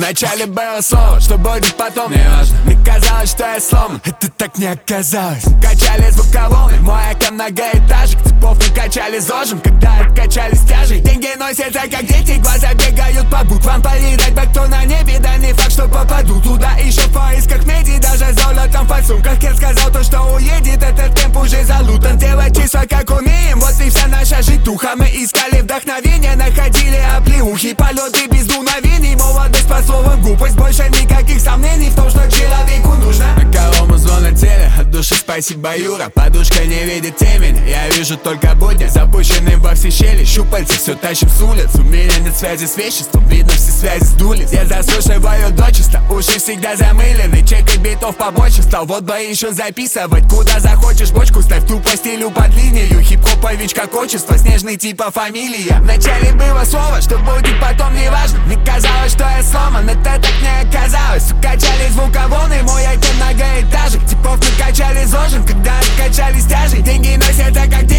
Вначале было слово, что будет потом, не важно. Мне казалось, что я сломан, это так не оказалось. Качали звуковолны, мой эко многоэтажек. Типов накачали зожим, когда откачали стяжей. Деньги носятся как дети, глаза бегают по буквам. Повидать бы кто на небе, да не факт, что попаду туда. Еще в поисках меди, даже золотом в подсумках. Я сказал то, что уедет, этот темп уже залутан. Делать числа как умеем, вот и вся наша житуха. Мы искали вдохновение, находили оплеухи. Полеты без дуновений, молодость по словам глупость. Больше никаких сомнений в том, что человеку нужно. На кого мы звон на теле, от души спасибо, Юра. Подушка не видит темень, я вижу только будни. Запущенным во все щели, щупальца все тащим с улиц. У меня нет связи с веществом, видно все связи сдулись. Я заслушиваю дочисто, уши всегда замылены. Чекать битов побольше стал, вот бы еще записывать. Куда захочешь бочку ставь, ту по стилю под линию. Хип-хопович как отчество, снежный типа фамилия. Вначале было слово, что будет потом не важно. Мне казалось, что я сломан, это так не оказалось. Качали звуковолны, мой айкон многоэтажек. Типов накачали зожим, когда откачали стяжей. Деньги носятся как дети,